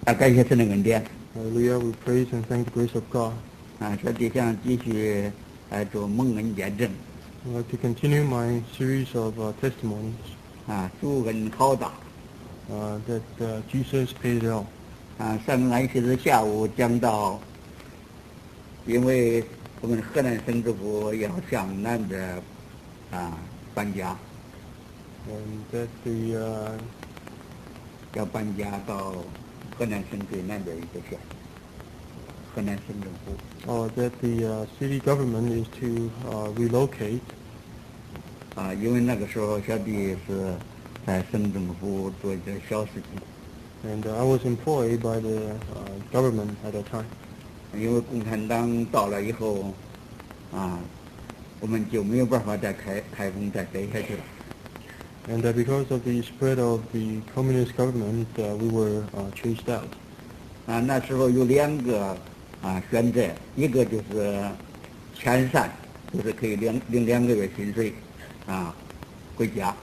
感谢神的恩典。 Hallelujah, we praise and thank the grace of God. 小弟想继续做蒙恩见证。 I'd like to continue my series of testimonies 主恩浩大。 that Jesus paid it all. 上安息日下午讲到，因为我们河南省政府要向南边搬家， And that the 要搬家到河南省最南边一个县，河南省政府。 that the city government is to relocate. 因为那个时候小弟是在省政府做一点小事情。 And I was employed by the government at that time. 因为共产党到了以后，我们就没有办法再开封再待下去了。 And because of the spread of the communist government, we were chased out. 那时候有两个选择，一个就是遣散，就是可以领2个月薪水回家。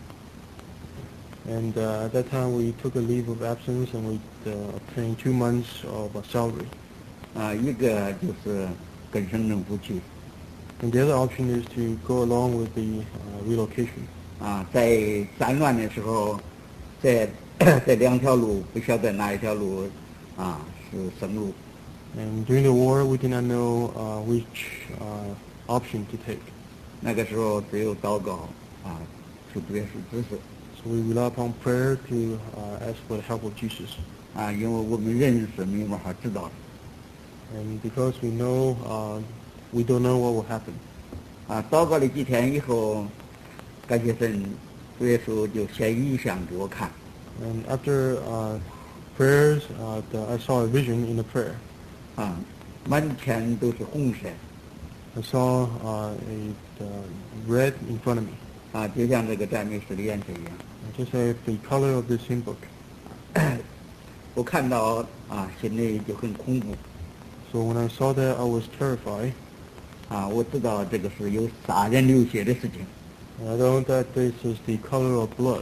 And at that time, we took a leave of absence and we obtained 2 months of salary. 一个就是跟省政府去。 And the other option is to go along with the relocation. 在战乱的时候，这2条路不晓得哪一条路是生路。 And during the war, we did not know which option to take. 那个时候只有祷告求主耶稣指示。 So we rely upon prayer to ask for the help of Jesus. 因为我们人是没有办法知道的。 And because we know, we don't know what will happen. 祷告了几天以后，感谢神，主耶稣就显异象给我看。 And after prayers, I saw a vision in the prayer. 满天都是红色。 I saw red in front of me, 就像这个赞美诗的颜色一样。 just like the color of this hymn book. 我看到心里就很恐怖。 So when I saw that, I was terrified. 我知道这个是有杀人流血的事情。 And I know that this is the color of blood.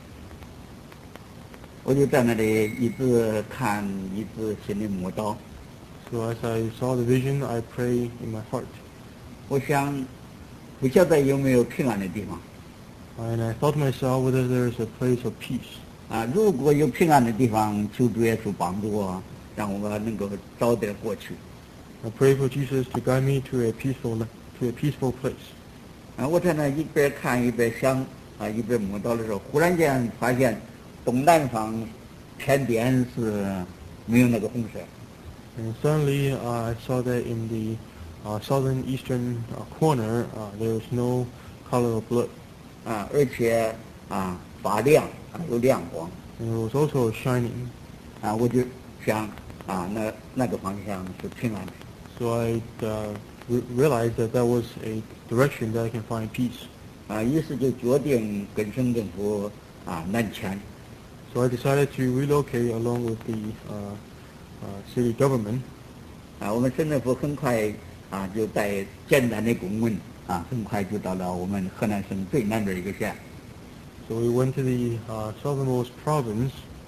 我就在那里一直看，一直心里默祷。 So as I saw the vision, I pray in my heart. 我想，不晓得有没有平安的地方。 And I thought to myself whether there's a place of peace. 如果有平安的地方，求主耶稣帮助我，让我能够早点过去。 I pray for Jesus to guide me to a peaceful place. 我在那一边看一边想，一边默祷的时候，忽然间发现东南方天边是没有那个红色。 And suddenly I saw that in the southern eastern corner there was no color of blood. 而且发亮，有亮光。 And it was also shining. 我就想那个方向是平安的。 So I realized that that was a direction that I can find peace. 于是就决定跟省政府南迁。 So I decided to relocate along with the city government. 我们省政府很快就带简单的公文很快就到了我们河南省最南边一个县。 So we went to the southernmost province.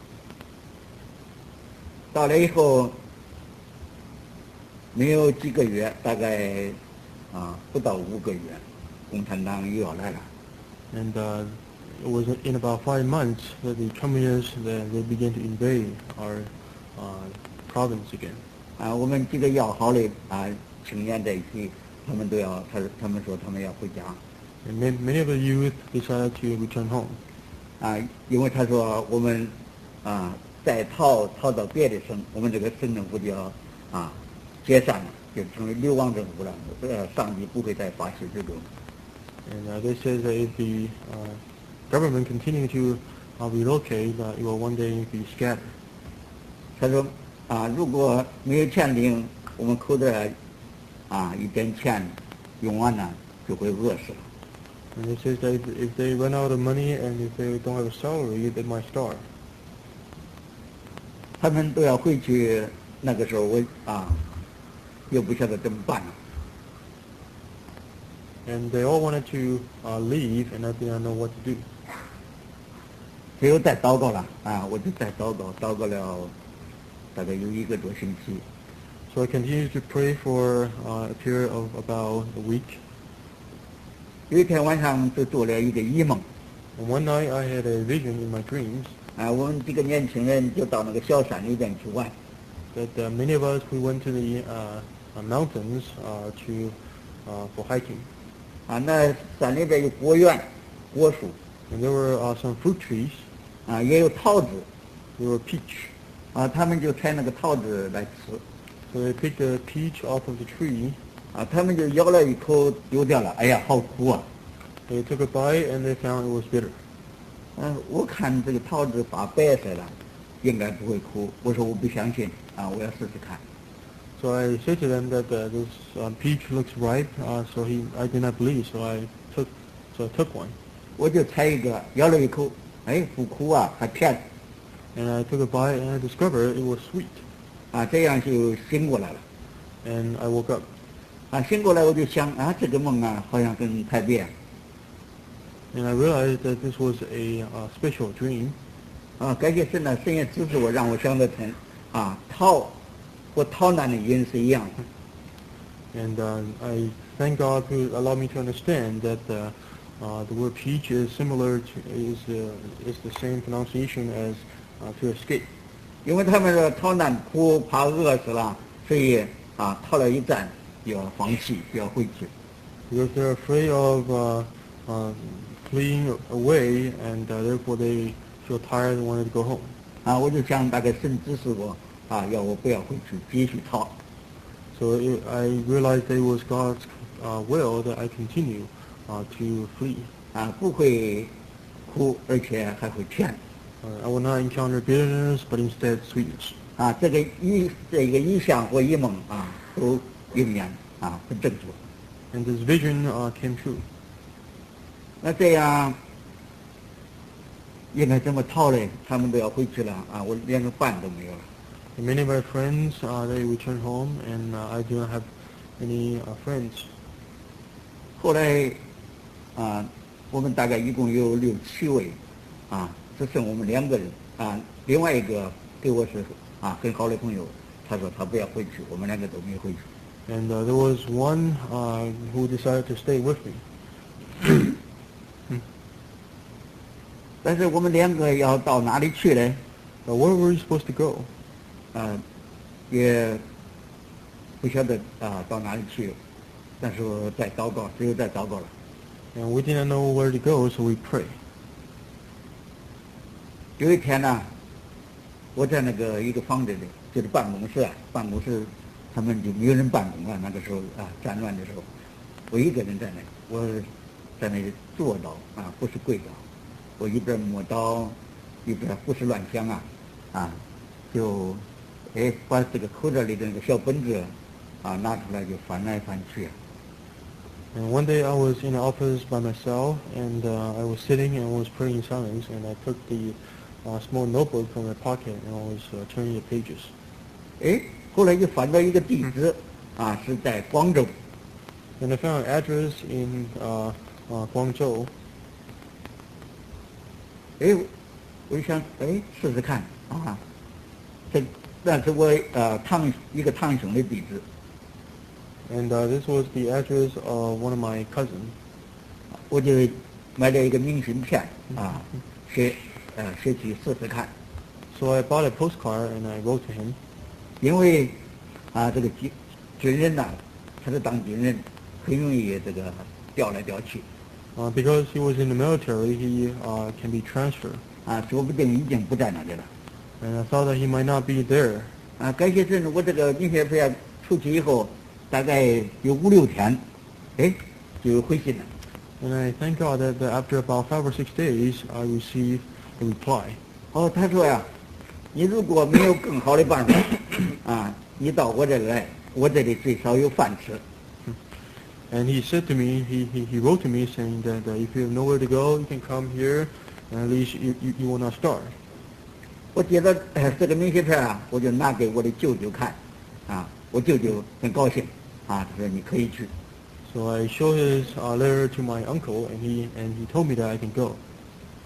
到了以后没有几个月，大概不到5个月，共产党又要来了。 And it was in about 5 months that the communists they began to invade our province again. 我们几个要好的青年在一起，他们说他们要回家。 And many of the youth decided to return home. 因为他说我们再逃到别的省，我们这个省政府就要解散了，就成为流亡政府了。上级不会再发起这种。 And they said that if the government continued to relocate, it will one day be scattered. 他说如果没有钱领，我们口袋一点钱用完了，就会饿死了。 And it says that if they run out of money and if they don't have a salary, they might starve. 他们都要回去，那个时候我又不晓得怎么办了。 And they all wanted to leave, and I didn't know what to do. 只有再祷告了我就再祷告了大概有1个多星期。 So I continued to pray for a period of about a week. 有一天晚上就做了一个异梦， And one night I had a vision in my dreams 我们几个年轻人就到那个小山里边去玩， that many of us, we went to the mountains for hiking. 那山里边有果园、果树， And there were some fruit trees. 也有桃子， There were peach. 他们就采那个桃子来吃， So they picked the peach off of the tree. 他们就咬了一口丢掉了，哎呀，好苦啊！ They took a bite and they found it was bitter. 我看这个桃子发白色了，应该不会苦。我说我不相信，我要试试看。 So I said to them that this peach looks ripe. I did not believe. So I took one. 我就采一个，咬了一口，哎，不苦啊，还甜， And I took a bite and I discovered it was sweet. 这样就醒过来了。 And I woke up. 醒过来我就想，这个梦好像跟太别。 And I realized that this was a special dream. 感谢神呢，神也指示我，让我想得通。逃和逃难的音是一样的。 And I thank God to allow me to understand that the word peach is similar to is the same pronunciation as to escape. 因为他们说逃难苦，怕饿死了，所以逃了一站就要放弃，就要回去。 Because they're afraid of fleeing away, and therefore they feel tired and wanted to go home. 我就想大概神指示我，要我不要回去，继续逃。 So I realized that it was God's will that I continue to flee. 不会苦，而且还会甜。 I will not encounter bitterness, but instead sweetness. 这个意象或异梦都应验很正确。 And this vision came true. 那这样应该怎么逃嘞？他们都要回去了我连个伴都没有了。 And many of my friends they returned home, and I do not have any friends. 后来我们大概一共有6、7位只剩我们2个人另外一个给我是很好的朋友，他说他不要回去，我们2个都没回去。 And there was one who decided to stay with me. 但是我们2个要到哪里去呢？ But where were we supposed to go? 也不晓得到哪里去，但是在祷告，只有在祷告了。 And we did not know where to go, so we prayed. 有一天呢，我在那个一个房子里，就是办公室他们就没有人办公那个时候战乱的时候，我一个人在那，我在那里坐到不是跪着，我一边摸刀，一边胡思乱想就把这个口袋里的那个小本子拿出来就翻来翻去。 And one day I was in the office by myself, and I was sitting and was praying in silence, and I took the small notebook from my pocket and I was turning the pages. 后来就翻到一个地址是在广州。 And I found an address in Guangzhou. 我就想试试看那是我一个堂兄的地址。 And this was the address of one of my cousins. 我就买了一个明信片写去试试看。 So I bought a postcard and I wrote to him. 因为这个军人他是当军人，很容易这个调来调去。 Because he was in the military, he can be transferred. 说不定已经不在那里了。 And I thought that he might not be there. 感谢神，我这个明信片出去以后，大概有5、6天，就回信了。 And I thank God that after about 5 or 6 days, I received a reply. 他说呀，你如果没有更好的办法你到我这里来，我这里最少有饭吃。 And he said to me, he wrote to me saying that if you have nowhere to go, you can come here, and at least you will not starve. 我接到这个明信片我就拿给我的舅舅看我舅舅很高兴他说你可以去。 So I showed his letter to my uncle, and he told me that I can go.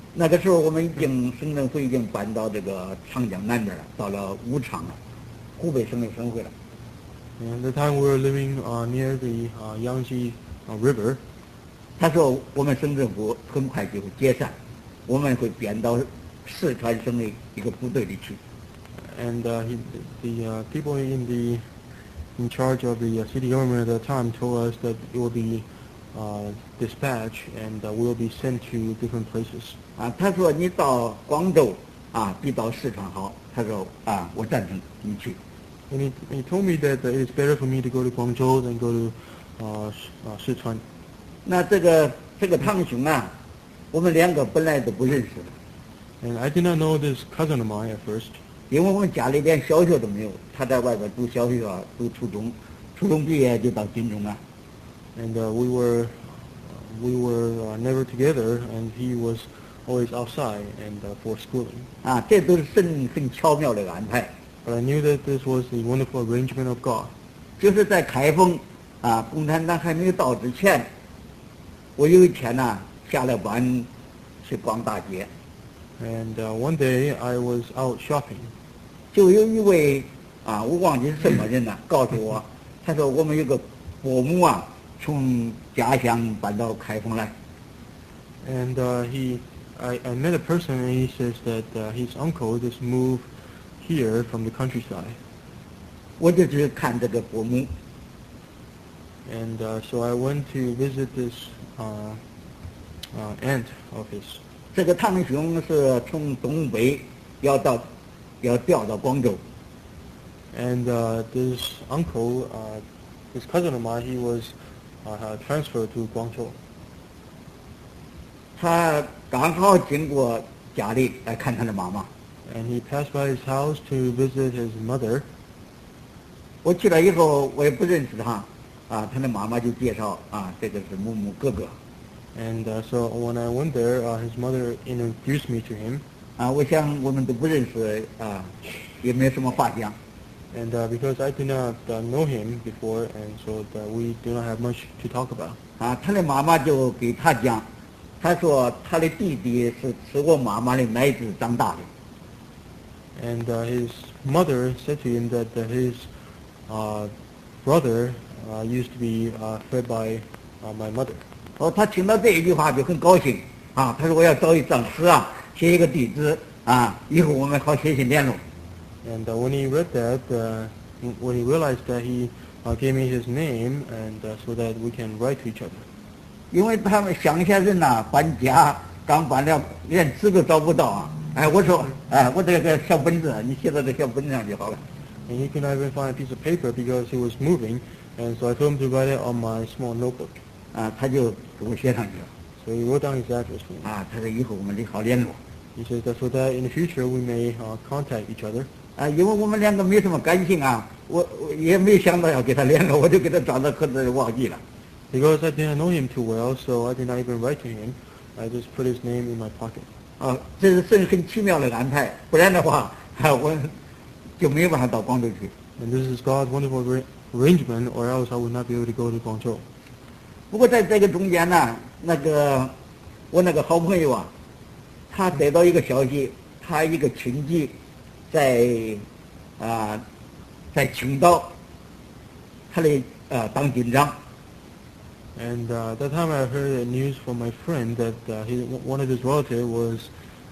那个时候我们已经省政府已经搬到这个长江南边了，到了武昌了，湖北省的省会了。 And at the time we were living near the Yangtze River. 他说我们省政府很快就会解散，我们会编到四川省的一个部队里去。 And the people in charge of the city government at the time told us that it will be dispatched and we will be sent to different places. 他说你到广州比到四川好。他说我赞成你去。 And he told me that it is better for me to go to Guangzhou than go to Sichuan. 那这个堂兄我们两个本来都不认识的。 And I did not know this cousin of mine at first. 因为我们家里连小学都没有，他在外边读小学读初中，初中毕业就到军中了。 And we were never together, and he was always outside and for schooling. 这都是神很巧妙的安排。 But I knew that this was the wonderful arrangement of God. 就是在开封共产党还没有到之前，我有一天下了班去逛大街。 And one day I was out shopping. 就有一位我忘记是什么人了，告诉我，他说我们有个伯母从家乡搬到开封来。 And I met a person and he says that his uncle just moved here from the countryside. 我就去看这个伯母。 And so I went to visit this aunt of his. 这个堂兄是从东北要调到广州。 And this uncle, this cousin of mine, he was transferred to Guangzhou. 他刚好经过家里来看他的妈妈。 And he passed by his house to visit his mother. 我去了以后，我也不认识他，他的妈妈就介绍这个是某某哥哥。 And so when I went there, his mother introduced me to him. 我想我们都不认识也没有什么话讲。 And because I did not know him before, and so we do not have much to talk about. 他的妈妈就给他讲，他说他的弟弟是吃我妈妈的奶子长大的。 And his mother said to him that his brother used to be fed by my mother. 他听到这一句话就很高兴他说我要找一张纸写一个地址以后我们好写信联络。 And when he read that, when he realized that, he gave me his name, and so that we can write to each other. 因为他们乡下人搬家刚搬了，连纸都找不到我说我这个小本子你写到这小本子上就好了。 And he could not even find a piece of paper because he was moving, and so I told him to write it on my small notebook. 他就给我写上去了。 So he wrote down his address for me. 他说以后我们得好联络。 He says that so that in the future we may contact each other. 因为我们两个没什么感情我也没想到要给他联络，我就给他装到盒子里忘记了。 Because I didn't know him too well, so I did not even write to him. I just put his name in my pocket. 这是神很奇妙的安排，不然的话我就没有办法到广州去。 And this is God's wonderful arrangement, or else I would not be able to go to Guangzhou. 不过在这个中间我那个好朋友他得到一个消息，他一个亲戚在青岛，他的当军长。 And that time I heard news from my friend that one of his relatives was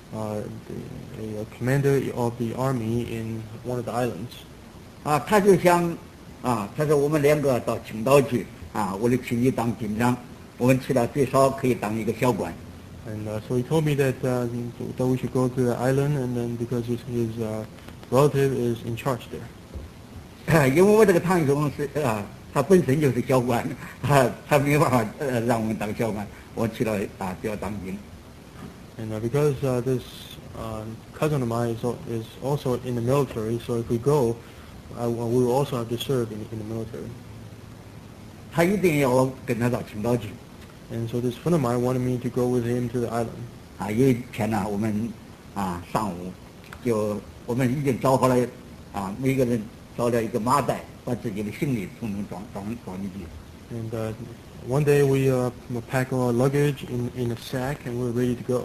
a commander of the army in one of the islands. 他就想他说我们两个到青岛去我的亲戚当军长，我们去了最少可以当一个小官。 And so he told me that we should go to the island, and then because his relative is in charge there. 因为我这个堂兄是他本身就是小官，他没办法让我们当小官，我去了就要当兵。 And because this cousin of mine is also in the military, so if we go, we will also have to serve in the military. 他一定要我跟他到青岛去。 And so this friend of mine wanted me to go with him to the island. 有一天我们上午我们已经找好了每个人找了一个麻袋，把自己的行李统统装进去。 And one day we packed our luggage in a sack, and we were ready to go.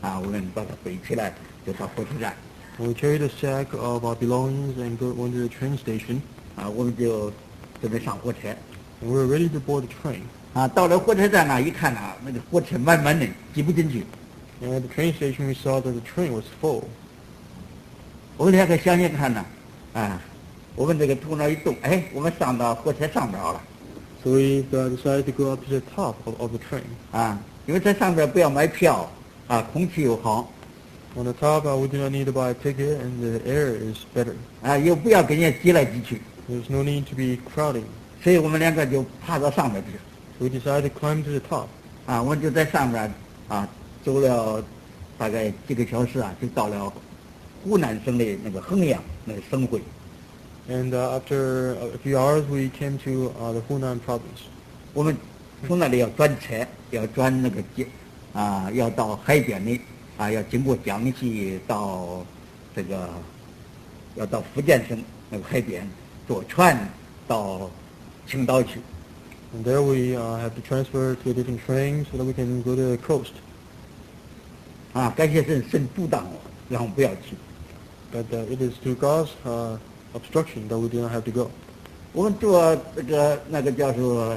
我们把它背起来，就到火车站。 We carried a sack of our belongings and went to the train station. 我们就准备上火车。 And we were ready to board the train. 到了火车站一看那个火车满满的，挤不进去。 And at the train station, we saw that the train was full. 我们两个想想看呢，我们这个头脑一动，我们上到火车上边了。 So we decided to go up to the top of the train. 因为在上边不要买票，空气又好。 On the top, we do not need to buy a ticket, and the air is better. 又不要跟人家挤来挤去。 There's no need to be crowding. 所以我们两个就爬到上面去。 So we decided to climb to the top. 我们就在上面走了大概几个小时就到了湖南省的那个衡阳那个省会。 And after a few hours, we came to the Hunan province. 我们从那里要转车，要转那个要到海边的要经过江西到要到福建省那个海边，坐船到青岛去。 And there we have to transfer to a different train so that we can go to the coast. 感谢神阻挡我，让我不要去。 But it is through God's obstruction that we do not have to go. 我们坐那个叫做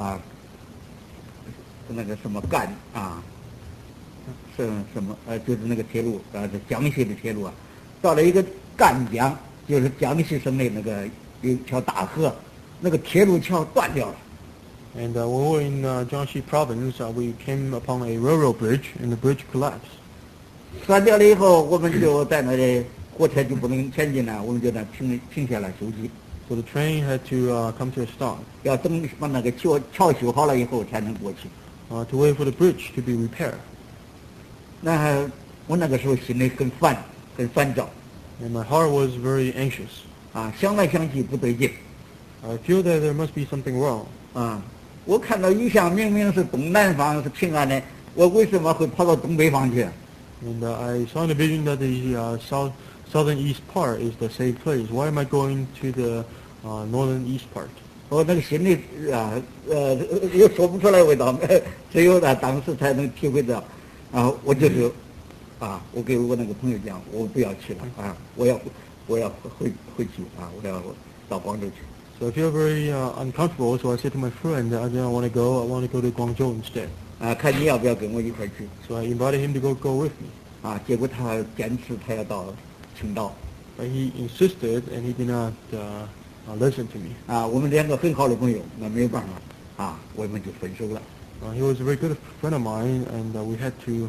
那个什么赣是什么就是那个铁路是江西的铁路到了一个赣江，就是江西省的那个有一条大河，那个铁路桥断掉了。 And when we were in Jiangxi province, we came upon a railroad bridge, and the bridge collapsed. 断掉了以后，我们就在那里，火车就不能前进了，我们就在停下来休息。 So the train had to come to a stop. 要等把那个桥修好了以后才能过去。 To wait for the bridge to be repaired. 那我那个时候心里很烦躁。 And my heart was very anxious. 想来想去不对劲。 I feel that there must be something wrong. 我看到异象明明是东南方是平安的，我为什么会跑到东北方去？ And I saw in the vision that the southern east part is the safe place. Why am I going to the northern east part? 我那个心里又说不出来味道，只有当时才能体会到。我就是我给我那个朋友讲，我不要去了我要回去我要到广州去。 So I feel very uncomfortable. So I said to my friend that I don't want to go. I want to go to Guangzhou instead. 看你要不要跟我一块去。 So I invited him to go with me. 结果他坚持他要到青岛。 But he insisted, and he did not listen to me. 我们两个很好的朋友，那没有办法我们就分手了。 He was a very good friend of mine, and we had to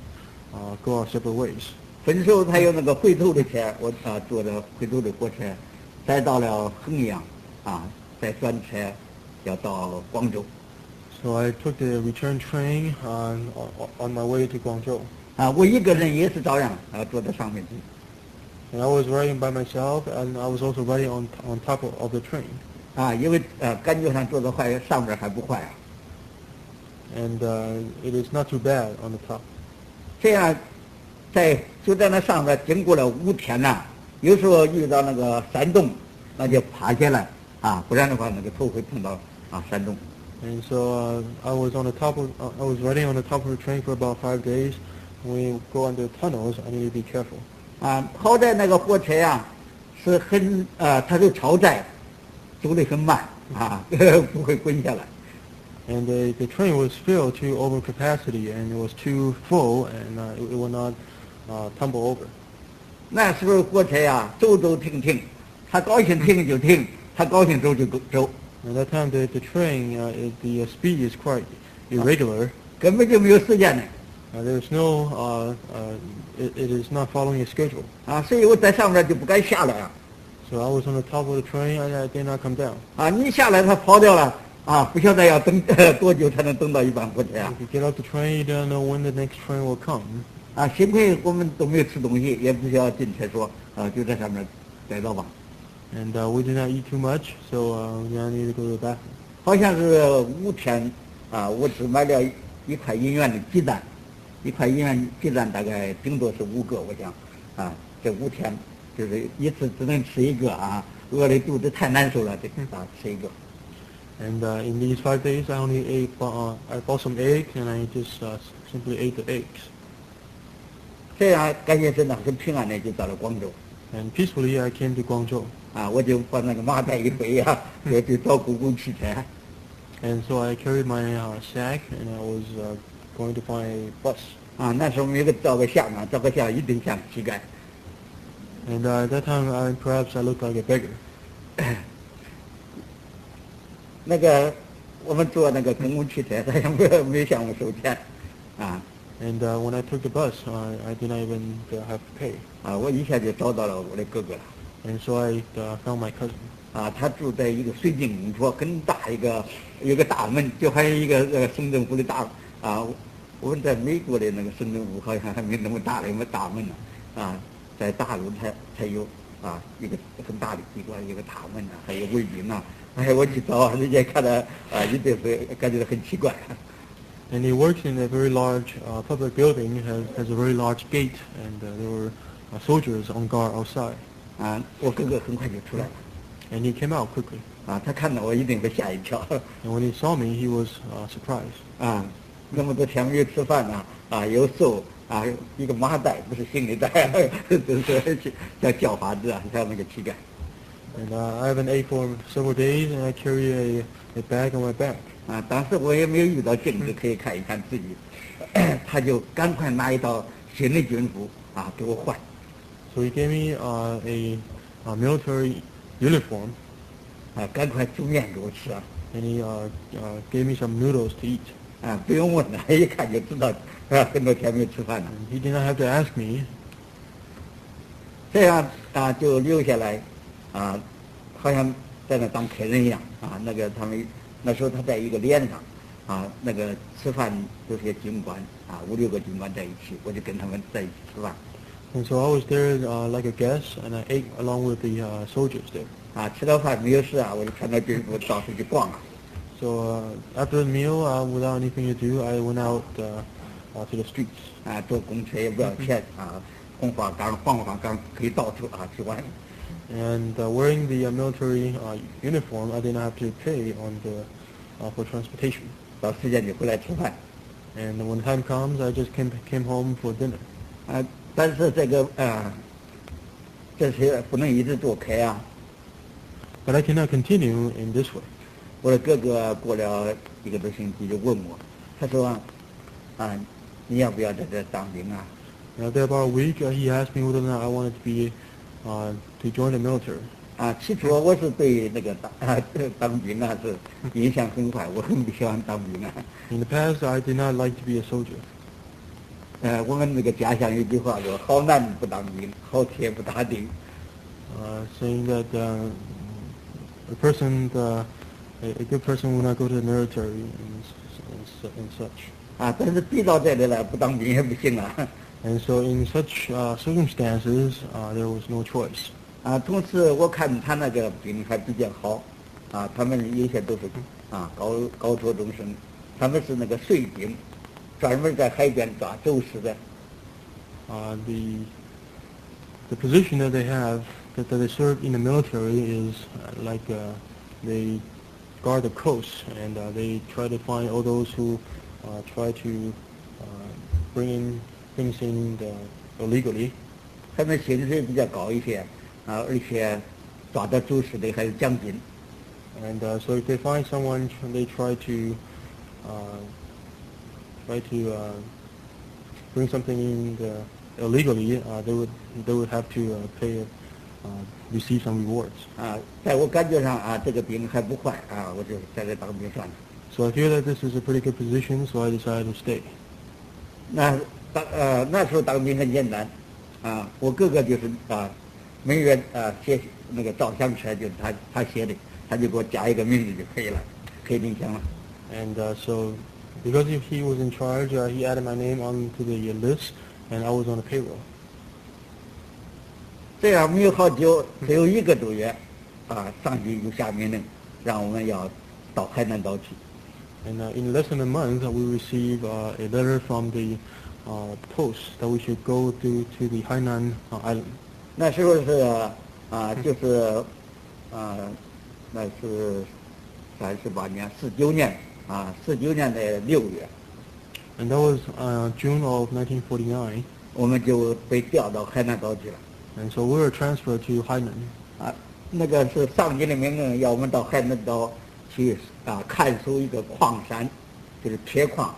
go our separate ways. 分手才有那个回头的车，我坐着回头的火车，再到了衡阳再转车要到广州。 So I took the return train on my way to Guangzhou. 我一个人也是照样坐在上面去。 And I was riding by myself, and I was also riding on top of the train. 因为感觉上坐在上面还不坏 And it is not too bad on the top. 这样就在那上面经过了5天有时候遇到那个山洞，那就爬下来不然的话那个头会碰到山洞。 And so I was riding on the top of the train for about 5 days. When we go under tunnels, I need to be careful. 好在那个火车是很它是超载，走得很慢不会滚下来。 And the train was filled to over capacity, and it was too full, and it will not tumble over. 那时候火车走走停停，他高兴停就停，他高兴走就走。 At that time, the train, the speed is quite irregular. 根本就没有时间呢。 There's no, it is not following a schedule. 所以我在上面就不敢下来 So I was on the top of the train, and I did not come down. 你下来他跑掉了不晓得要等多久才能等到一班火车 If you get off the train, you don't know when the next train will come. 幸亏我们都没有吃东西，也不需要进厕所就在上面待着吧。 And we did not eat too much, so we did not need to go to the bathroom. 好像是5天我只买了1块银元的鸡蛋，1块银元鸡蛋大概顶多是5个，我想这5天就是一次只能吃1个饿的肚子太难受了，吃1个。 And in these 5 days, I only ate I bought some eggs, and I just simply ate the eggs. 这样感谢神呢，很平安的就到了广州。 And peacefully I came to Guangzhou. 我就把那个麻袋一背就到故宫汽车。 And so I carried my sack and I was going to find a bus. 那时候没有照个相照个相一定像乞丐。 And at that time, perhaps I looked like a beggar. 那个我们坐那个公共汽车，他也没有向我收钱。 And when I took the bus, I did not even have to pay. 我一下就找到了我的哥哥了。 And so I found my cousin. 他住在一个水晶公厝，很大有个大门，就还有一个省政府的大我们在美国的那个省政府好像还没那么大的大门呢。在大陆才有一个很大的机关，一个大门还有卫兵我去找人家看到一定是感觉很奇怪。 And he works in a very large public building, has a very large gate, and there were soldiers on guard outside. 我哥哥很快就出来了。 And he came out quickly. 他看到我一定会吓一跳。 And when he saw me, he was surprised. 那么多天没有吃饭有瘦一个麻袋，不是行李袋，就是像叫法子像那个乞丐。 And I haven't ate for several days, and I carry a bag on my back. 当时我也没有遇到镜子可以看一看自己，他就赶快拿一套新的军服给我换。 So he gave me a military uniform. 赶快煮面给我吃 And he gave me some noodles to eat. 不用问了，一看就知道很多天没有吃饭了。 He did not have to ask me. 这样就留下来好像在那当客人一样那个他们那时候他在一个连上那个吃饭有些军官5、6个军官在一起，我就跟他们在一起吃饭。 And so I was there like a guest, and I ate along with the soldiers there. 吃到饭没有事我就穿着军服到处去逛 So after the meal, without anything to do, I went out to the streets. 坐公车也不要钱黄花岗可以到处去玩。 And wearing the military uniform, I did not have to pay for transportation. 到时间就回来吃饭。 And when time comes, I just came home for dinner. 但是这些不能一直做客 But I cannot continue in this way. 我的哥哥过了1个多星期就问我，他说你要不要在这当兵 After about a week, he asked me whether or not I wanted to join the military. 起初我是对那个当兵是印象很坏，我很不喜欢当兵 In the past, I did not like to be a soldier. 我们那个家乡有句话说：“好男不当兵，好铁不打钉。” Saying that a good person will not go to the military and such. 但是逼到这里了，不当兵也不行 And so in such circumstances, there was no choice. 同时我看他那个兵还比较好他们有些都是高托中生，他们是那个水兵，专门在海边抓走私的。 The position that they have, that they serve in the military is like they guard the coast, and they try to find all those who try to bring in things in illegally. 他们薪水比较高一些而且抓到走私的还有奖金。 And so if they find someone, they try to bring something in illegally. They would have to receive some rewards. 在我感觉上这个兵还不坏我就在这当兵算了。 So I feel that this is a pretty good position, so I decided to stay. 那时候当兵很简单我哥哥就是每月写那个照相册就是他写的，他就给我加一个名字就可以了，可以领奖了。 And so because he was in charge, he added my name onto the list, and I was on the payroll. 这样没有好久，只有1个多月上级就下命令让我们要到海南岛去。 And in less than a month, we received a letter from the post that we should go to the Hainan Island. 那时候是就是那是38年49年49年的6月。 And that was June of 1949. 我们就被调到海南岛去了。 And so we were transferred to Hainan. 啊，那个是上级的命令，要我们到海南岛去看守一个矿山，就是铁矿。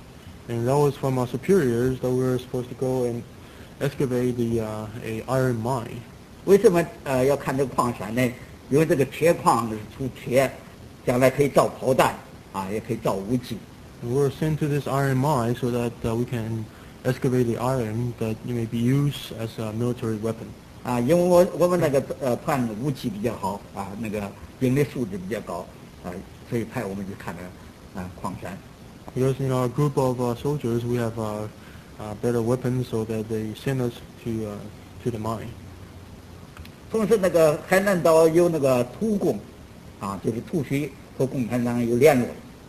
And that was from our superiors that we were supposed to go and excavate a iron mine. 为什么要看这个矿山呢？因为这个铁矿是出铁，将来可以造炮弹也可以造武器。 And we were sent to this iron mine so that we can excavate the iron that may be used as a military weapon. 因为我们那个团武器比较好那个兵力素质比较高所以派我们去看这矿山。 Because in our group of soldiers, we have better weapons, so that they send us to the mine. 同时，那个海南岛有那个土共就是土匪和共产党有联络。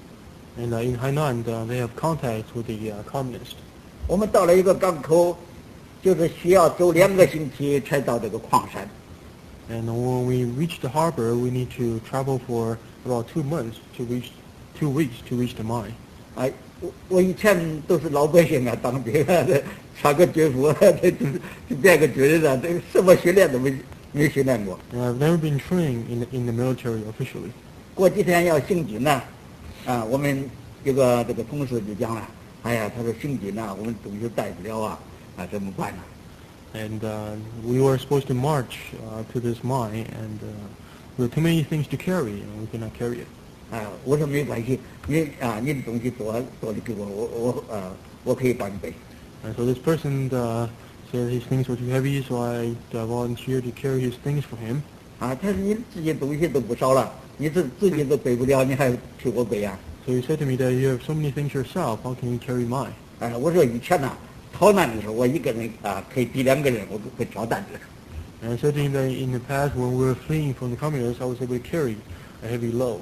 And in Hainan, they have contact with the communists. 我们到了一个港口，就是需要走2个星期才到这个矿山。 And when we reach the harbor, we need to travel for about 2 months to reach 2 weeks to reach the mine. 我以前都是老百姓当兵穿个军服就变个军人这个什么训练都没训练过。 And I've never been trained in the military officially. 过几天要行军呢，我们有个这个同事就讲了，哎呀，他说行军我们东西带不了怎么办呢？ And we were supposed to march to this mine, and there were too many things to carry, and we could not carry it. 我说没关系，你的东西多的给我可以帮你背。 And so this person said his things were too heavy, so I volunteered to carry his things for him. 他说你自己东西都不少了，你自己都背不了，你还替我背啊？ So he said to me that you have so many things yourself, how can you carry mine? 我说以前逃难的时候，我一个人可以抵2个人，我会挑担子。 And I said to him that in the past, when we were fleeing from the communists, I was able to carry a heavy load.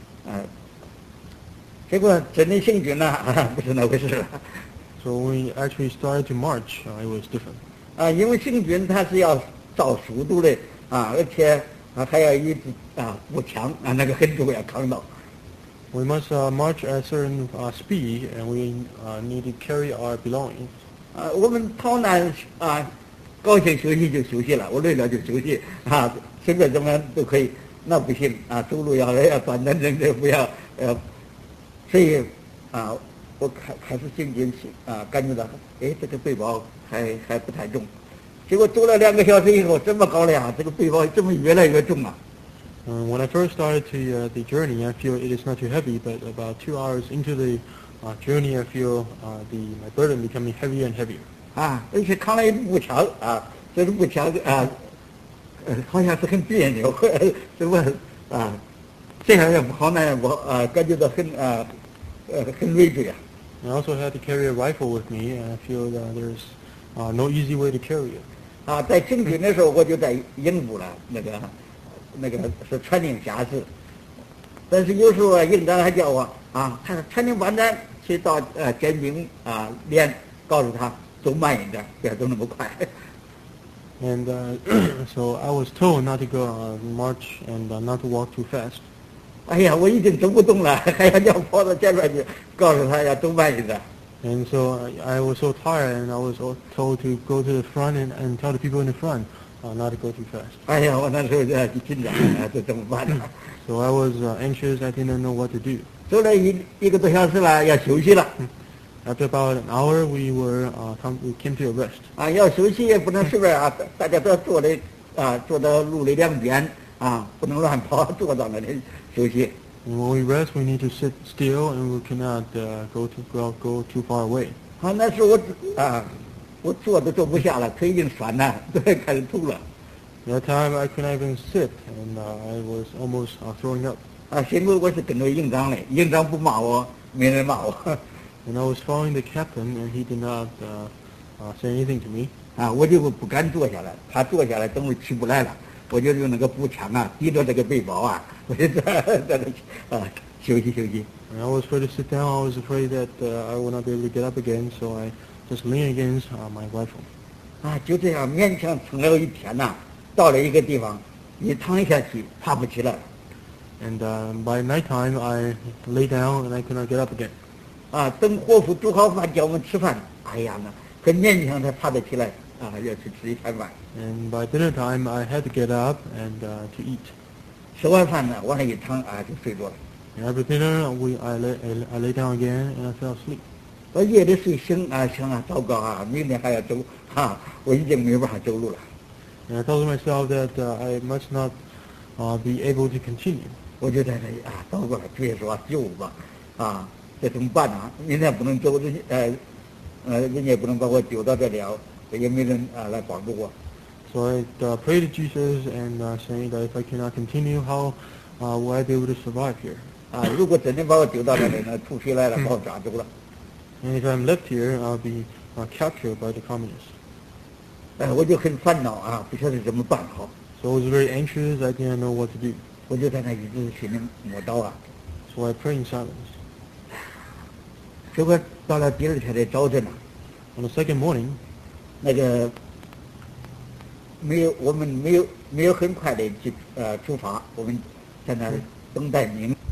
结果真的行军不是那回事了。 So when we actually started to march, it was different. 因为行军它是要照速度的而且还要一支步枪那个很重要，扛到。 We must march at a certain speed, and we need to carry our belongings. 我们逃难高兴休息就休息了，我累了就休息随便怎么样都可以。那不行走路要端端正正，不要所以我开始行军感觉到这个背包还不太重。结果走了2个小时以后，这么高了这个背包怎么越来越重啊？ When I first started the journey, I feel it is not too heavy, but about 2 hours into the journey, I feel my burden becoming heavier and heavier. 而且扛了一步枪这个步枪好像是很别扭，怎么这样也不好那样不好感觉到很累赘。 I also had to carry a rifle with me, and I feel that there's no easy way to carry it. 在行军的时候，我就在营部了，那个是传令下士，但是有时候营长还叫我他传令班长去到监兵连，告诉他走慢一点，不要走那么快。 And so I was told not to go march and not to walk too fast. 哎呀，我已经走不动了，还要跑到前面去，告诉他要走慢一点。 And so I was so tired, and I was told to go to the front and tell the people in the front not to go too fast. 哎呀，我那时候紧张这怎么办呢？ So I was anxious. I didn't know what to do. 走了一个多小时了，要休息了。 After about an hour, we came to a rest. 要休息也不能随便大家都要坐到路的2边不能乱跑，坐到那里休息。 And when we rest, we need to sit still, and we cannot go too far away. 那时候我坐都坐不下了，腿已经酸了，都开始吐了。 That time, I could not even sit, and I was almost throwing up. 幸亏我是跟着营长的，营长不骂我，没人骂我。 And I was following the captain, and he did not say anything to me. 我就不敢坐下来，他坐下来等会起不来了，我就用那个步枪抵着这个背包我就在那休息休息。 And I was afraid to sit down. I was afraid that I would not be able to get up again, so I just leaned against my rifle. 就这样勉强撑了一天到了一个地方，一躺下去爬不起来。 And by nighttime, I lay down, and I could not get up again. 等伙夫煮好饭叫我们吃饭，哎呀很勉强才爬得起来要去吃一餐饭。 And by dinner time, I had to get up and to eat. 吃完饭呢，往那一躺就睡着了。 And after dinner, I lay down again and I fell asleep. 我夜里睡醒想糟糕明天还要走我已经没办法走路了。 And I told myself that I must not be able to continue. 我就在那里糟糕了，主耶稣救我吧这怎么办呢？明天不能走，人家也不能把我丢到这里也没人来帮助我。 So I prayed to Jesus and saying that if I cannot continue, how will I be able to survive here? 如果真的把我丢到这里呢，土匪来了把我抓走了。 And if I'm left here, I'll be captured by the communists. 我就很烦恼不晓得怎么办好。 So I was very anxious. I didn't know what to do. 我就在那一直心里默祷 So I prayed in silence. 结果到了第二天的早晨 On the second morning, 那个我们没有很快的去出发，我们在那儿等待命令。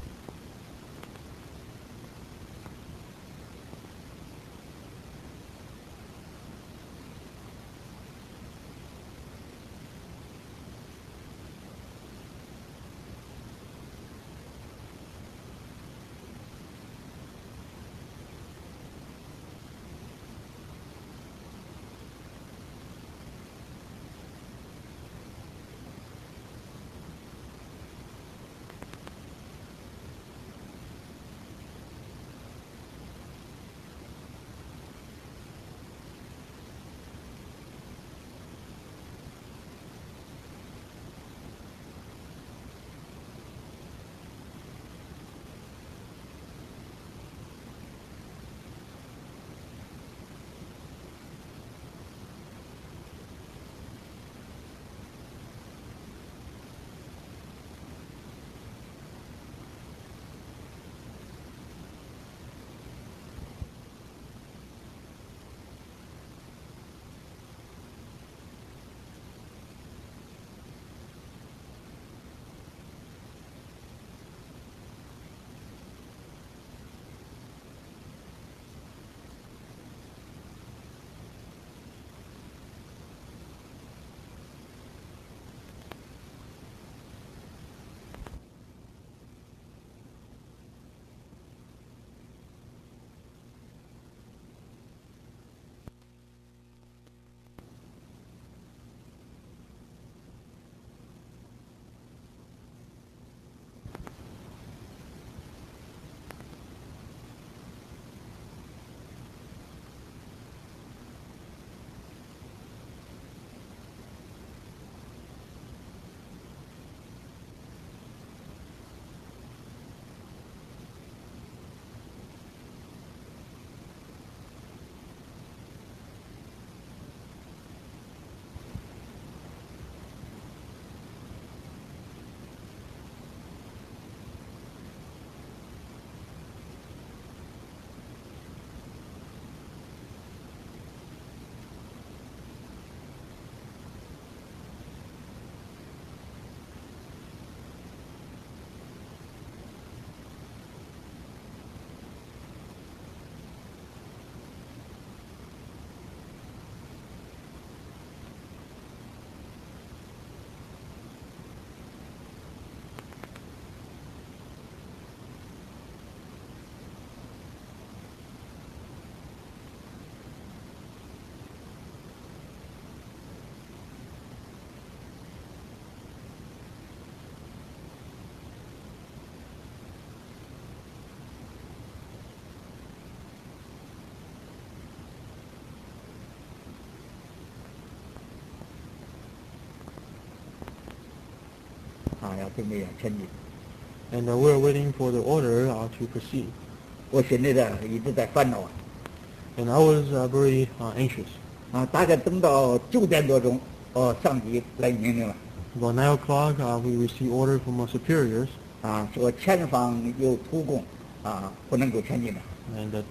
要准备前进。 And we were waiting for the order to proceed. 我现在一直在烦恼 And I was very anxious. 大概等到9点多钟，上级来命令了， About 9 o'clock, we received order from our superiors, 说前方有土工不能够前进了。 and that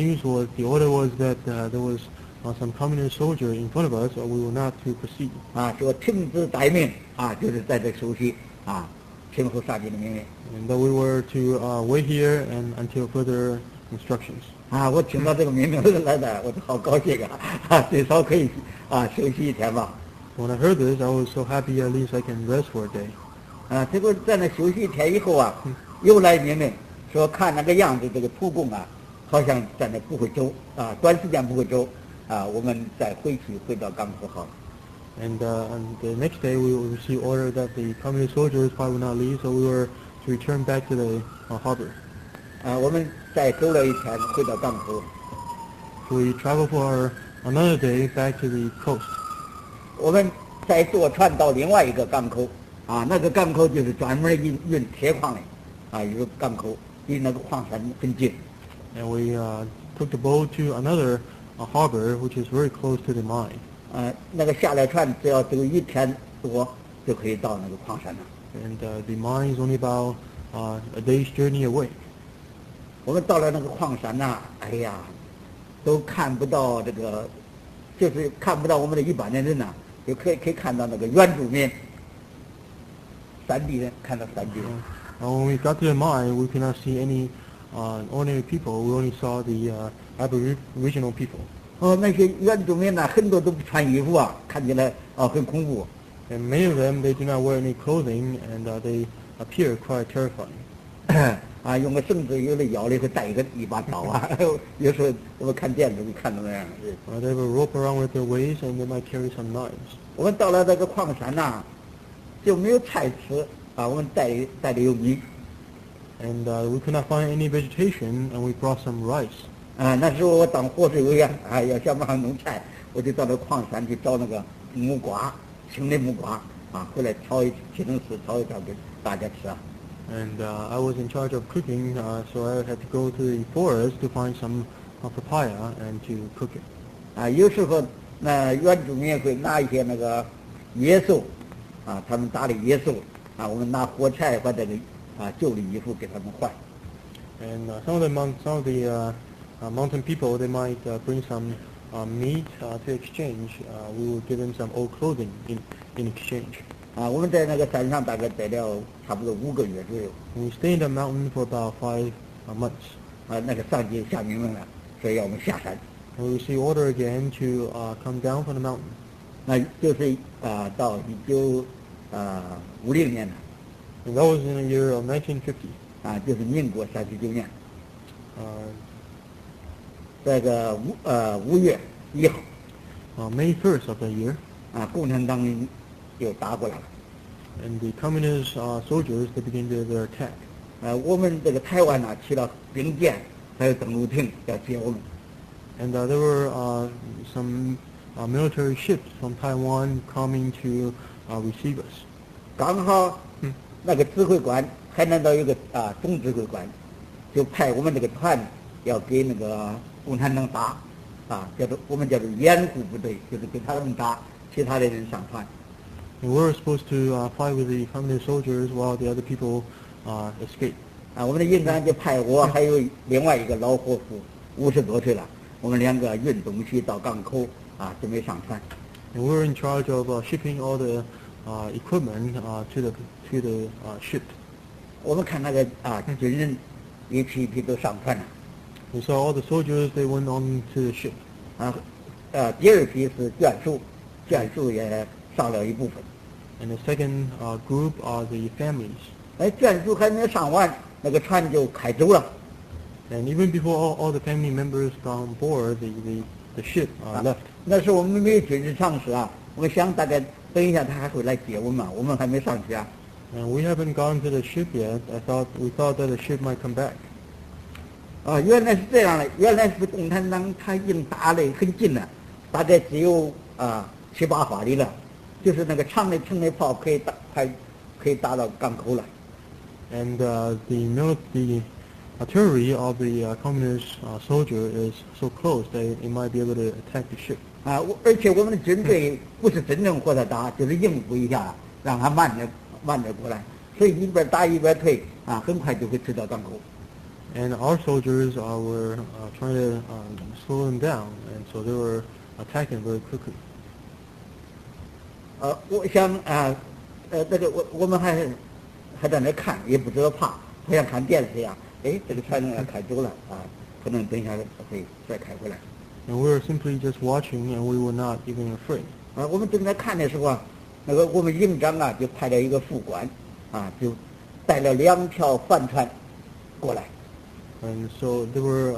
the order was that there was some communist soldier in front of us, or we were not to proceed. 说停止待命就是在这休息听候上级的命令。 And that we were to wait here and until further instructions. 啊，我听到这个命令来的，我就好高兴啊！最少可以休息一天吧。 When I heard this, I was so happy at least I can rest for a day. 结果在那休息一天以后又来命令说看那个样子，这个土工好像在那不会走短时间不会走我们再回到港口好了。 And the next day we received order that the communist soldiers probably would not leave, so we were to return back to the harbor. 我们再走了一天回到港口。 So we traveled for another day back to the coast. 我们再坐船到另外一个港口那个港口就是专门运铁矿的一个港口，离那个矿山很近。 And we took the boat to another harbor, which is very close to the mine. 那个下了船只要走一天多就可以到那个矿山了。 And the mine is only about a day's journey away. 我们到了那个矿山哎呀，都看不到这个，就是看不到我们的一般的人就可以看到那个原住民，山地人，看到山地人。 When we got to the mine, we could not see any ordinary people. We only saw the Aboriginal people. 那些原住民很多都不穿衣服看起来很恐怖。 And many of them, they do not wear any clothing, and they appear quite terrifying. 用个绳子，有的腰里会带一把刀有时候我们看电视就看到那样。 They have a rope around with their waist, and they might carry some knives. 我们到了那个矿山就没有菜吃我们带的有米。 And we could not find any vegetation, and we brought some rice. 那时候我当伙食委员要想办法弄菜，我就到那矿山去找那个木瓜，青的木瓜回来切成丝，炒一炒给大家吃 And I was in charge of cooking, so I had to go to the forest to find some papaya and to cook it. 有时候那原住民会拿一些那个野兽他们打的野兽我们拿火柴或者旧的衣服给他们换。 And some of the mountain people, they might bring some meat to exchange. We would give them some old clothing in exchange. 我们在那个山上大概待了差不多5个月左右。 We stayed in the mountain for about 5 months. 那个上级下命令了，所以要我们下山。 And we received order again to come down from the mountain. 那就是到1950年了。 And that was in the year of 1950. 就是民国39年。这个5月1号。 May 1st of that year. 共产党又打过来了。 And the communist soldiers, they began their attack. 我们这个台湾起了兵舰，还有登陆艇要接我们。 And there were some military ships from Taiwan coming to receive us. 刚好那个指挥官，海南岛有个总指挥官，就派我们这个船要给那个共产党打我们叫做掩护部队，就是给他们打，其他的人上船。 And we were supposed to fight with the communist soldiers while the other people escaped. 我们的营长就派我还有另外一个老伙夫，50多岁了，我们2个运东西到港口准备上船。 And we were in charge of shipping all the equipment to the ship. 我们看那个军人一批一批都上船了。 We saw all the soldiers, they went on to the ship. 第2批是眷属也上了一部分。 And the second group are the families. 眷属还没上完，那个船就开走了。 And even before all the family members got on board, the ship left. 那时候我们没有军事常识我们想大概等一下他还会来接我们我们还没上去 And we haven't gone to the ship yet. We thought that the ship might come back. 原来是这样的，原来是共产党他已经打得很近了，大概只有7、8华里了，就是那个长的城的炮可以打到港口了。 And the artillery of the communist soldier is so close that it might be able to attack the ship. 而且我们的军队不是真正和他打，就是应付一下，让他慢着过来，所以一边打一边退很快就会退到港口。 And our soldiers were trying to slow them down, and so they were attacking very quickly. 我想这个我们还在那看，也不知道怕，好像看电视一样。这个船要开走了可能等一下会再开回来。 And we were simply just watching, and we were not even afraid. 我们正在看的时候啊，那个我们营长啊就派了一个副官，就带了2条帆船过来。 And so there were,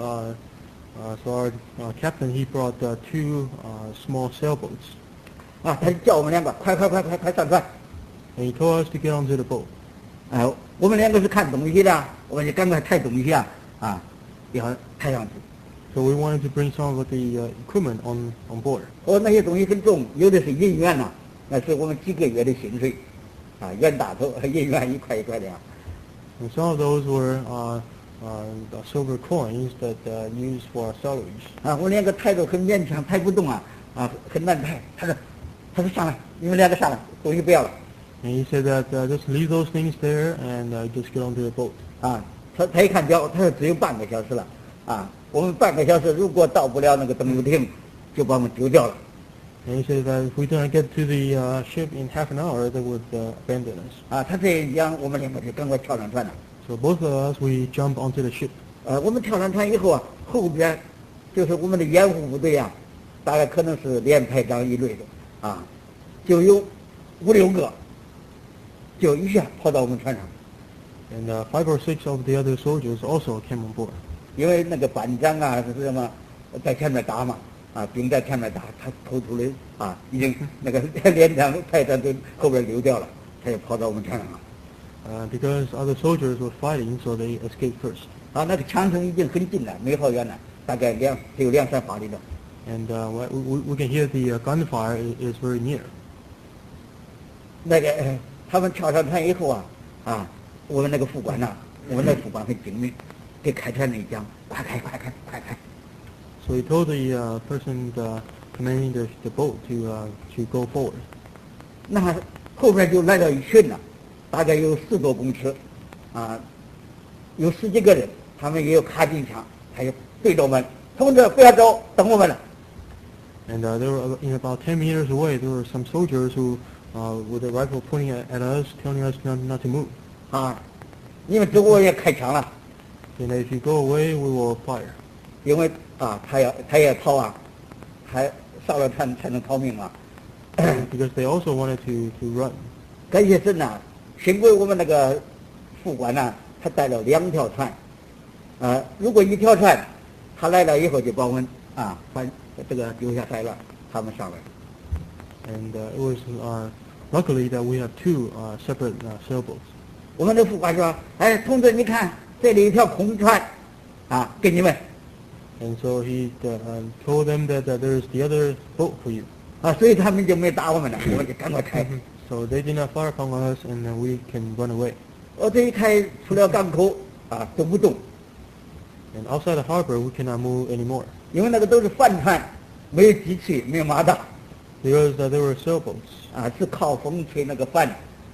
so our captain, he brought 2 small sailboats. 他就叫我们2个快上船。 And he told us to get onto the boat. 我们2个是看东西的，我们就赶快抬东西要抬上去。 So we wanted to bring some of the equipment on board. 那些东西很重，有的是银元呐，那是我们几个月的薪水，袁大头银元1块1块的。 And some of those were the silver coins that used for our salaries. 我2个抬着很勉强，抬不动很难抬。他说上来，你们2个上来，东西不要了。 And he said that just leave those things there and just get onto the boat. 他一看表，他说只有半个小时了。我们半个小时如果到不了那个登陆艇，就把我们丢掉了。 And he said that if we don't get to the ship in half an hour, they would abandon us. 他这一讲，我们2个就赶快跳上船了。 So both of us, we jump onto the ship. 我们跳上船以后后边就是我们的掩护部队大概可能是连排长一类的就有5、6个，就一下跑到我们船上。 And 5 or 6 of the other soldiers also came on board. 因为那个班长是什么，在前面打嘛，兵在前面打，他偷出来已经那个连长排长都后边溜掉了，他就跑到我们船上了。 Because other soldiers were fighting, so they escaped first. 那个枪声已经很近了，没好远了，大概只有2、3华里了。 And we can hear the gunfire is very near. 那个他们跳上船以后我们那个副官我们那个副官很精明，给开船那一讲，快开。 So he told the person commanding the boat to go forward. 那后边就来了一群大概有10多公尺，有10几个人，他们也有卡宾枪，还有对着我们，同志不要走，等我们了。 And there were, in about 10 meters away, there were some soldiers who, with a rifle pointing at us, telling us not to move. 你们走我也开枪了。 And if you go away, we will fire. 因为他也逃还上了船才能逃命 Because they also wanted to run. 感谢神幸亏我们那个副官他带了2条船，如果1条船他来了以后就把我们这个丢下来了，他们上来。 And it was luckily that we have 2 separate sailboats. 我们的副官说：“同志，你看这里一条空船，给你们。” And so he told them that there is the other boat for you. 所以他们就没打我们了，我们就赶快开。 So they did not fire upon us, and we can run away. 我这一开出了港口走不动。 And outside the harbor, we cannot move anymore. 因为那个都是帆船，没有机器，没有马达。 Because there were sailboats. 是靠风吹那个帆。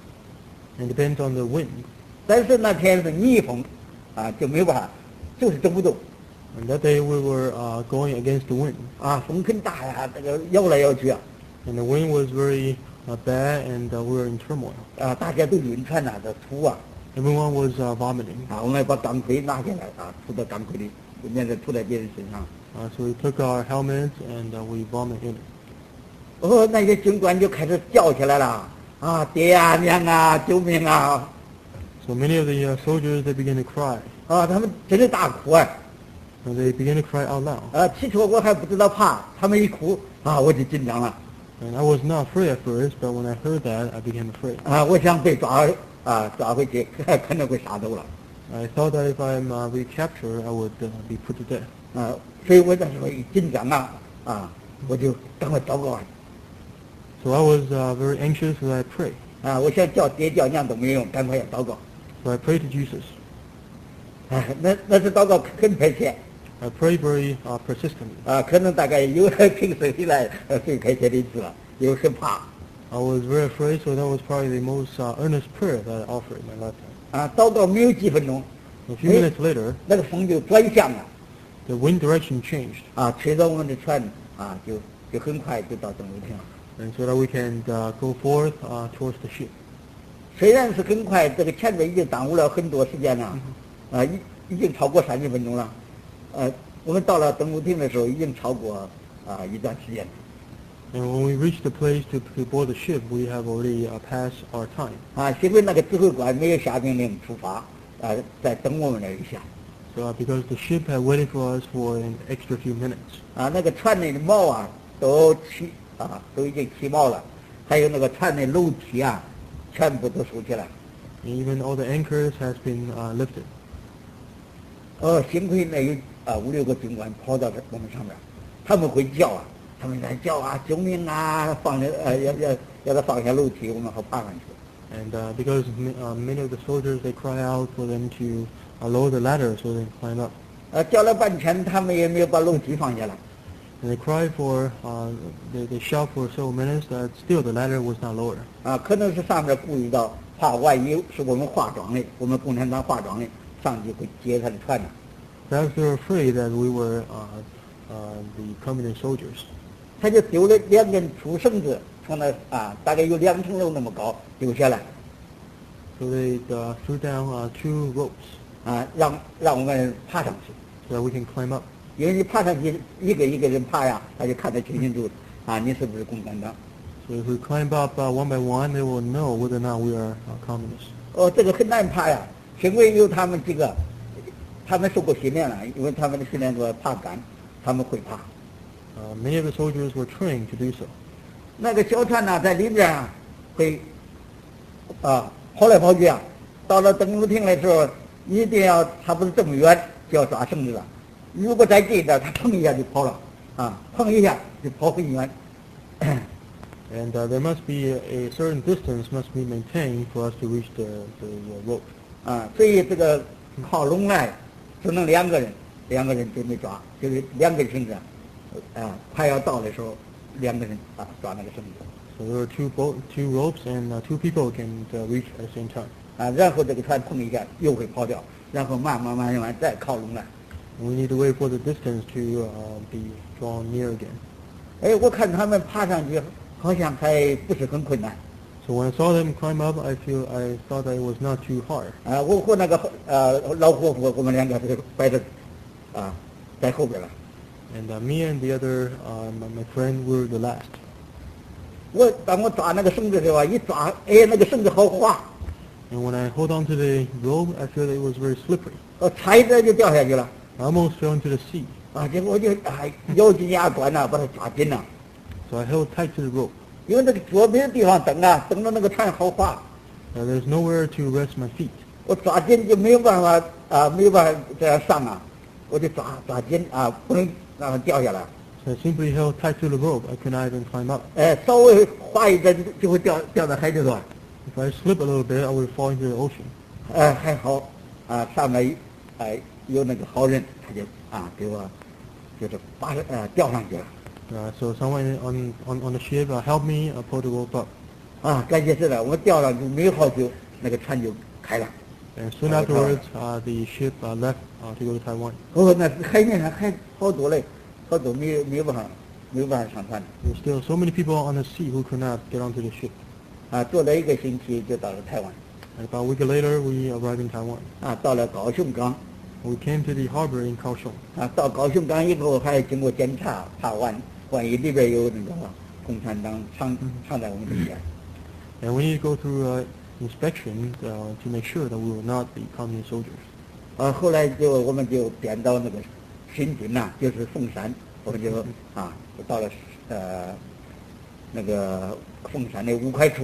And depends on the wind. 但是那天是逆风，就没办法，就是走不动。 And that day we were going against the wind. 风很大这个摇来摇去 And the wind was very bad, and we were in turmoil. 大家都晕船这吐 Everyone was vomiting. 我们把钢盔拿下来吐到钢盔里，免得吐在别人身上。 So we took our helmets and we vomited in it. 那些军官就开始叫起来了，爹娘救命 So many of the soldiers, they began to cry. 他们真的大哭 And they began to cry out loud. 起初我还不知道怕，他们一哭我就紧张了。 And I was not afraid at first, but when I heard that, I became afraid. 我想被抓回去，可能会杀走了。 I thought that if I'm recaptured, I would be put to death. 所以我那时候一紧张我就赶快祷告。 So I was very anxious, and I prayed. 我想叫爹叫娘都没用，赶快要祷告。 So I prayed to Jesus. 那是祷告很迫切。 I prayed very persistently. 可能大概有平时以来最迫切的一次了，又很怕。 I was very afraid, so that was probably the most earnest prayer that I offered in my lifetime. 祷告没有几分钟， A few minutes later, 那个风就转向了。 the wind direction changed. 吹到我们的船就很快就到登陆艇了。 And so that we can go forth towards the ship. 虽然是很快，这个前面已经耽误了很多时间了，已经超过30分钟了。 我们到了登陆厅的时候，已经超过一段时间了。 And when we reach the place to board the ship, we have already passed our time. 因为那个指挥官没有下命令出发，在等我们那一下。 So because the ship had waited for us for an extra few minutes. 那个船内的锚都已经起锚了，还有那个船内楼梯全部都竖起来。 Even all the anchors has been lifted. 幸亏那有5-6个军官跑到我们上面，他们会叫他们在叫救命放要他放下楼梯，我们好爬上去。 And because many of the soldiers, they cry out for them to lower the ladder so they can climb up. 叫了半天，他们也没有把楼梯放下来。 And they cry for, they shout for several minutes that still the ladder was not lowered. 可能是上面顾虑到，怕万一是我们化妆的，我们共产党化妆的，上去会劫他的船呢。 Perhaps they were afraid that we were the communist soldiers. 他就丢了2根粗绳子，从那大概有2层楼那么高丢下来。 So they threw down 2 ropes. 让我们爬上去。 So that we can climb up. 因为你爬上去，一个一个人爬他就看得清清楚楚你是不是共产党。 So if we climb up one by one, they will know whether or not we are communists. 这个很难爬幸亏有他们几个，他们受过训练了，因为他们的训练过爬杆，他们会爬。 Many of the soldiers were trained to do so. 那个小船在里边会跑来跑去到了登陆艇的时候，一定要差不多这么远就要抓绳子了。如果再近一点，他碰一下就跑了碰一下就跑很远。 And there must be a certain distance must be maintained for us to reach the rope. 所以这个靠拢来只能2个人准备抓，就是2根绳子快要到的时候，2个人抓那个绳子。 So there are two ropes and 2 people can reach at the same time. 然后这个船碰一下又会跑掉，然后慢慢再靠拢来。 We need to wait for the distance to be drawn near again. 我看他们爬上去好像还不是很困难。 So when I saw them climb up, I thought that it was not too hard. 我和那个老伙夫，我们2个是摆着在后边了。 And me and the other my friend were the last. 当我抓那个绳子的时候一抓，那个绳子好滑。 And when I hold on to the rope, I feel that it was very slippery. 差一点就掉下去了。 I almost fell into the sea. 结果我就咬紧牙关把它抓紧了。 So I held tight to the rope. 因为那个左边的地方蹬到那个船好滑。 There's nowhere to rest my feet. 我抓紧就没有办法这样上我就抓紧不能让它掉下来。 So I simply held tight to the rope. I could not even climb up. 稍微滑一点就会掉到海里头。 If I slip a little bit, I would fall into the ocean. 还好上面有那个好人，他就给我就是吊上去了。 So someone on the ship helped me pull the rope up. 感谢神了，我吊上去没有好久，那个船就开了。 And soon afterwards, the ship left to go to Taiwan. 那海面上还好多嘞，好多没有办法上船。 There's still so many people on the sea who could not get onto the ship. 坐了1个星期就到了台湾。 And about a week later, we arrived in Taiwan. 到了高雄港。 We came to the harbor in Kaohsiung. 到高雄港以后，还经过检查，怕万一里边有那个共产党藏在我们里边。 And we need to go through inspection to make sure that we will not be communist soldiers. 后来我们就编到那个新军就是凤山，我们就到了那个凤山的5块处。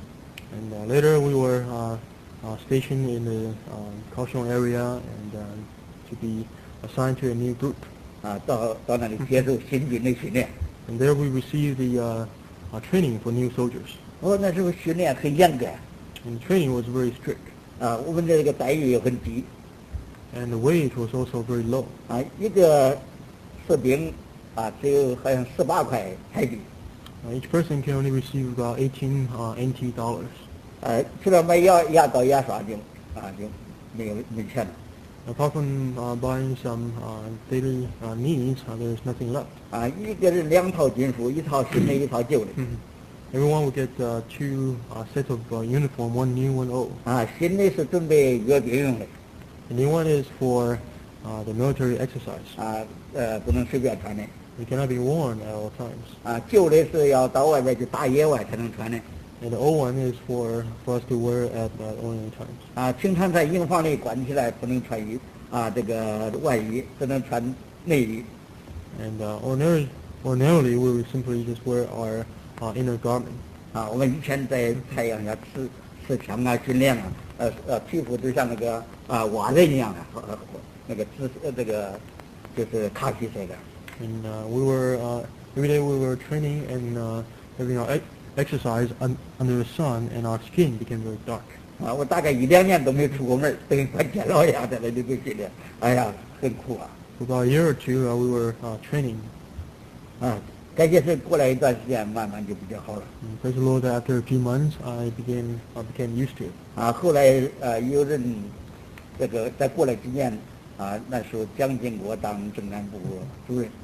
And later we were stationed in the Kaohsiung area and to be assigned to a new group. 到那里接受新军的训练。 And there we received the training for new soldiers. 那时候训练很严格。 And training was very strict. 我们的这个待遇也很低。 And the wage was also very low. 一个士兵只有好像18块台币。 Each person can only receive about 18 NT dollars. 除了买牙膏牙刷就没钱了。 Apart from buying some daily needs, there is nothing left. 一个人2套军服，一套新的，一套旧的。 Everyone will get 2 sets of uniform, one new, one old. 新的是准备阅兵用的。 The new one is for the military exercise. 不能随便穿的。 It cannot be worn at all times. 旧的是要到外边去打野外才能穿的。 And the old one is for us to wear at ordinary times. 平常在营房里关起来不能穿这个外衣，只能穿内衣。 And ordinarily we would simply just wear our inner garment. 我们以前在太阳下持枪训练皮肤就像那个瓦人一样那个这个就是卡其色的。 And we were every day we were training and having our exercise under the sun, and our skin became very dark. 我大概1-2年都没出过门，等于关监牢一样在那里头训练。哎呀，很苦啊。 For about a year or two, we were training. 感谢神，过来一段时间，慢慢就比较好了。 Praise the Lord that after a few months, I became used to it. 后来有人这个再过来几年那时候蒋经国当政安部主任。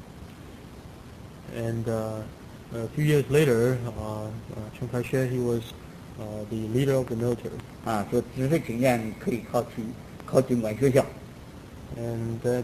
And a few years later, Chiang Kai-shek, he was the leader of the military. 说知识青年可以考军官学校。 And that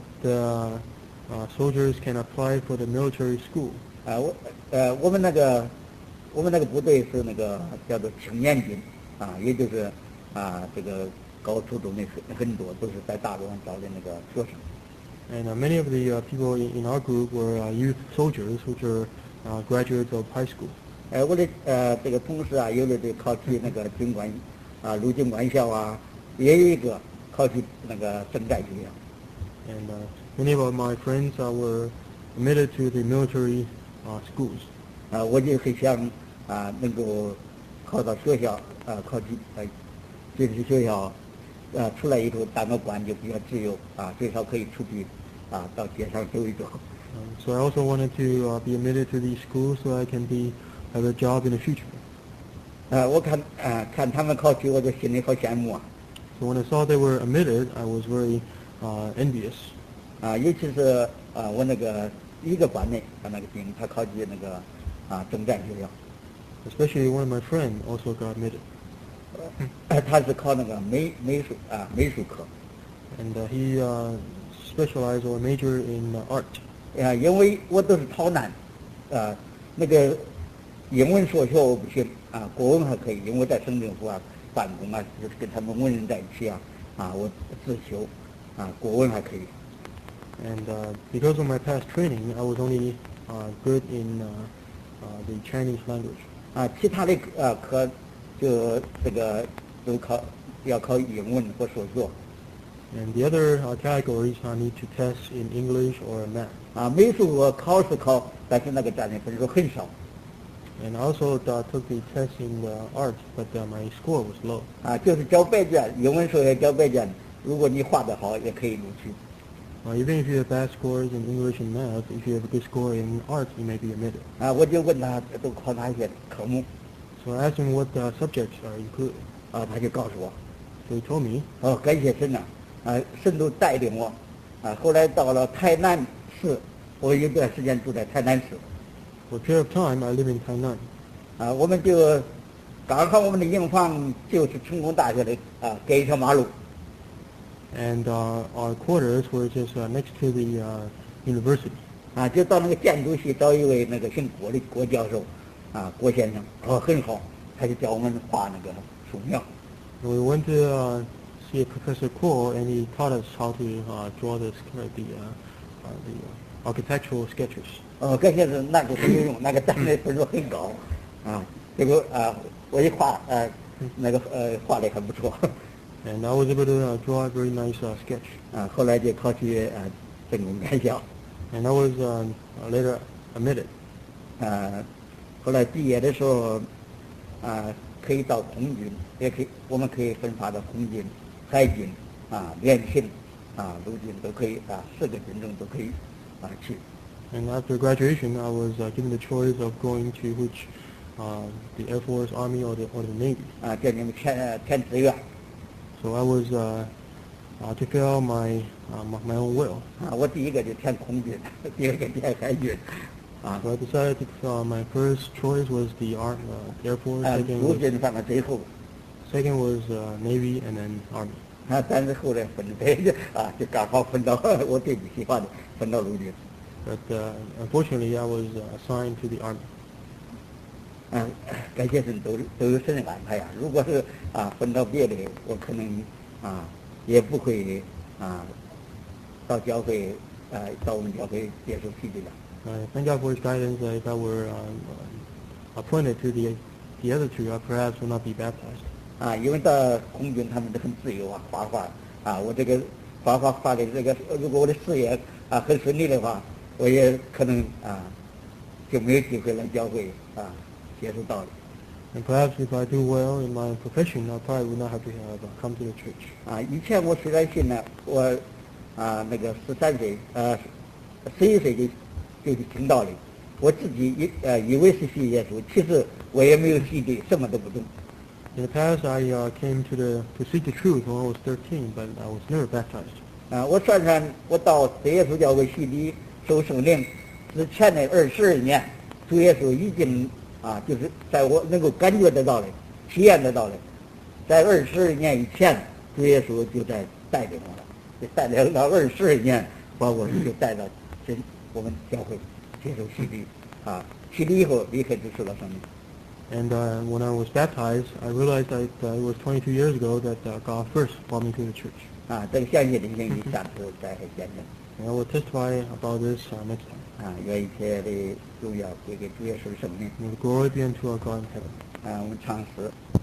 soldiers can apply for the military school. 我们那个部队是那个叫做青年军，也就是这个高初中的很多都是在大陆上招的那个学生。 And many of the people in our group were youth soldiers, which are graduates of high school. 我的这个同事有的就考取那个军官陆军官校也有一个考取那个政战学校。 And many of my friends were admitted to the military schools. 我就很想能够考到学校考取军事学校出来以后当个官就比较自由最少可以出去到街上走一走。 So I also wanted to be admitted to these schools so I can have a job in the future. 我看他们考取，我就心里好羡慕 So when I saw they were admitted, I was very envious. 尤其是我那个一个班的那个兵，他考取那个政战学校。 Especially one of my friends also got admitted. 他是考那个美术科。 And he specialized or majored in art. 因为我都是逃难，那个英文数学我不行国文还可以，因为我在省政府办公就是跟他们文人在一起我自修国文还可以。 And because of my past training, I was only good in the Chinese language. 其他的科就这个都要考英文或数学。 And the other categories need to test in English or math. 美术我考试考，但是那个占的分数很少。 And I also took the test in art, but my score was low. 就是交白卷，英文数学交白卷，如果你画得好，也可以录取。 Even if you have bad scores in English and math, if you have a good score in art, you may be admitted. 我就问他都考哪些科目。 So I asked him what subjects are included. 他就告诉我。 So he told me. 感谢神神都带领我。后来到了台南市，我有段时间住在台南市。 For a period of time, I live in Tainan. 我们就刚好我们的营房就是成功大学的隔一条马路。 And our quarters were just next to the university. 就到那个建筑系找一位那个姓郭的郭教授，郭先生，很好，他就教我们画那个素描。 We went to see Professor Kuo, and he taught us how to draw the architectural sketches. 感谢是那个很有用，那个占的分数很高，这个我一画那个画的很不错。 And I was able to draw a very nice sketch. 后来就考取政工院校。 And I was later admitted. 后来毕业的时候可以到空军，我们可以分发到空军、海军联勤陆军都可以4个军种都可以去。 And after graduation, I was given the choice of going to which the Air Force, Army, or the Navy. 叫你们填志愿。 So I was to fill my own will. 我第一个就填空军，第二个填海军。 So I decided to, my first choice was the Air Force. 陆军放到最后。 Second was Navy, and then Army. 但是后来分配就刚好分到我最不喜欢的分到陆军。 But unfortunately, I was assigned to the army. 感谢神都有神的安排呀。如果是分到别的，我可能也不会到教会到我们教会接受洗礼了。 Thank God for His guidance. If I were appointed to the other two, I perhaps would not be baptized. 因为到空军他们都很自由画画我这个画的这个，如果我的事业很顺利的话，我也可能就没有机会来教会接受道理。 And perhaps if I do well in my profession, I probably would not have to come to the church. 以前我虽然信了，我那个13岁11岁就听道理，我自己以为是信耶稣，其实我也没有信的，什么都不懂。 In the past, I came to seek the truth when I was 13, but I was never baptized. 我算算，我到主耶稣教会洗礼受圣灵之前的22年，主耶稣已经就是在我能够感觉得到的、体验得到的，在22年以前，主耶稣就在带领我了，就带领到22年，把我就带到我们教会接受洗礼洗礼以后立刻就受了圣灵。 And when I was baptized, I realized that it was 22 years ago that God first brought me to the church. 这个详细的信息下次再见证。 And I will testify about this next time. 愿一切的荣耀归给主耶稣的圣灵。 May the glory be unto our God in heaven. 我们唱诗。